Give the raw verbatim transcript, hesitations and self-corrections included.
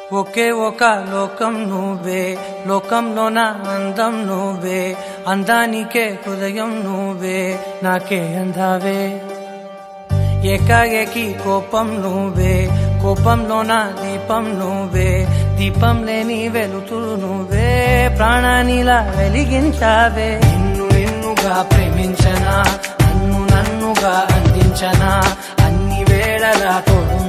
ఒకే ఒక లోకం నువ్వే, లోకంలో నా అందం నువ్వే, అందానికే హృదయం నువ్వే, నాకే అందావే. ఏకాఏకి కోపం నువ్వే, కోపంలో నా దీపం నువ్వే, దీపం లేని వెలుతురు నువ్వే, ప్రాణానిలా వెలిగించావే. నిన్ను నిన్నుగా ప్రేమించనా, నన్ను నన్నుగా అందించనా, అన్ని వేళలా తోడు